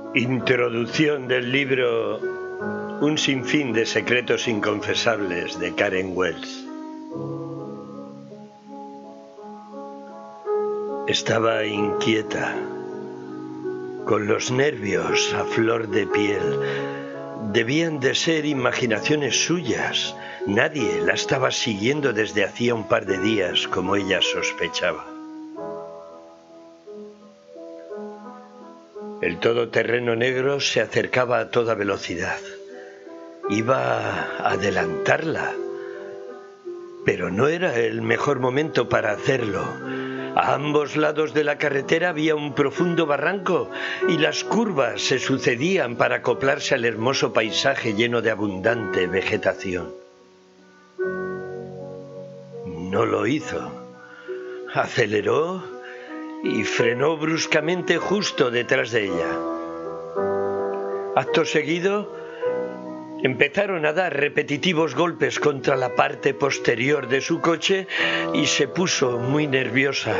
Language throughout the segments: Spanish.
Introducción del libro Un sinfín de secretos inconfesables de Karen Wells. Estaba inquieta, con los nervios a flor de piel. Debían de ser imaginaciones suyas. Nadie la estaba siguiendo desde hacía un par de días, como ella sospechaba. El todoterreno negro se acercaba a toda velocidad. Iba a adelantarla, pero no era el mejor momento para hacerlo. A ambos lados de la carretera había un profundo barranco y las curvas se sucedían para acoplarse al hermoso paisaje lleno de abundante vegetación. No lo hizo. Aceleró y frenó bruscamente justo detrás de ella. Acto seguido, empezaron a dar repetitivos golpes contra la parte posterior de su coche y se puso muy nerviosa.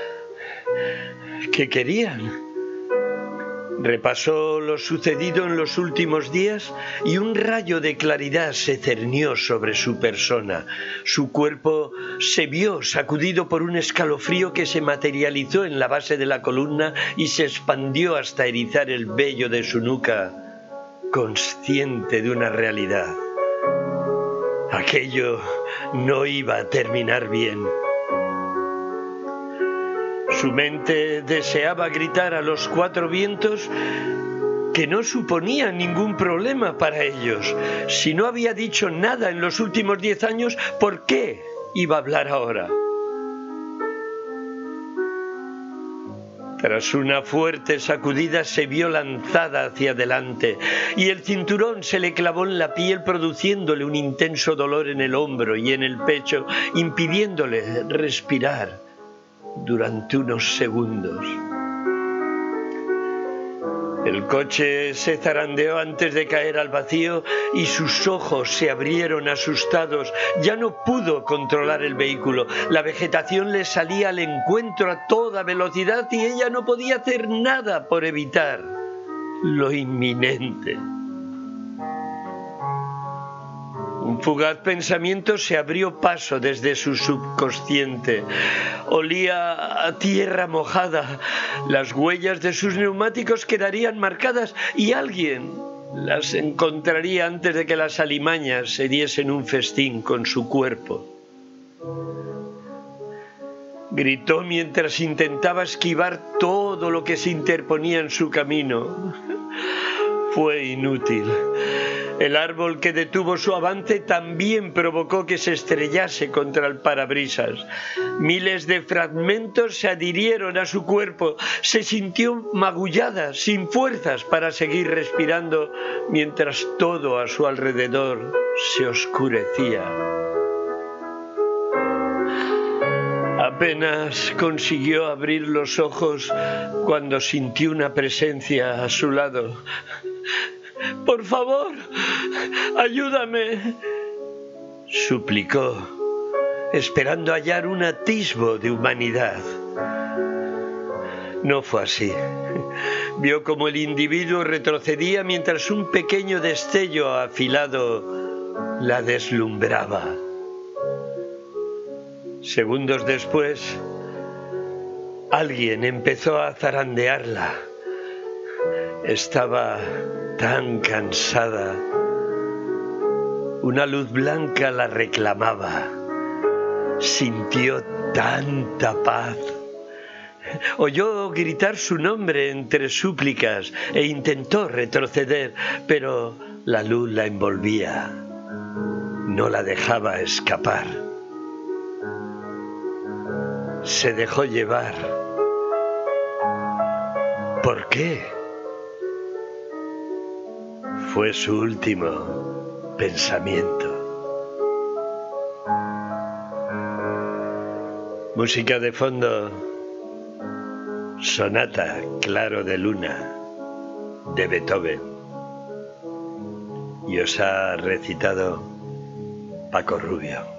¿Qué querían? Repasó lo sucedido en los últimos días y un rayo de claridad se cernió sobre su persona. Su cuerpo se vio sacudido por un escalofrío que se materializó en la base de la columna y se expandió hasta erizar el vello de su nuca, consciente de una realidad. Aquello no iba a terminar bien. Su mente deseaba gritar a los cuatro vientos que no suponía ningún problema para ellos. Si no había dicho nada en los últimos 10 años, ¿por qué iba a hablar ahora? Tras una fuerte sacudida se vio lanzada hacia adelante y el cinturón se le clavó en la piel produciéndole un intenso dolor en el hombro y en el pecho, impidiéndole respirar durante unos segundos. El coche se zarandeó antes de caer al vacío y sus ojos se abrieron asustados. Ya no pudo controlar el vehículo. La vegetación le salía al encuentro a toda velocidad y ella no podía hacer nada por evitar lo inminente. Un fugaz pensamiento se abrió paso desde su subconsciente. Olía a tierra mojada. Las huellas de sus neumáticos quedarían marcadas y alguien las encontraría antes de que las alimañas se diesen un festín con su cuerpo. Gritó mientras intentaba esquivar todo lo que se interponía en su camino. Fue inútil. El árbol que detuvo su avance también provocó que se estrellase contra el parabrisas. Miles de fragmentos se adhirieron a su cuerpo. Se sintió magullada, sin fuerzas para seguir respirando, mientras todo a su alrededor se oscurecía. Apenas consiguió abrir los ojos cuando sintió una presencia a su lado. «Por favor, ayúdame», suplicó, esperando hallar un atisbo de humanidad. No fue así. Vio como el individuo retrocedía mientras un pequeño destello afilado la deslumbraba. Segundos después, alguien empezó a zarandearla. Estaba tan cansada. Una luz blanca la reclamaba. Sintió tanta paz. Oyó gritar su nombre entre súplicas e intentó retroceder, pero la luz la envolvía. No la dejaba escapar. Se dejó llevar. ¿Por qué? Fue su último pensamiento. Música de fondo, Sonata Claro de Luna, de Beethoven. Y os ha recitado Paco Rubio.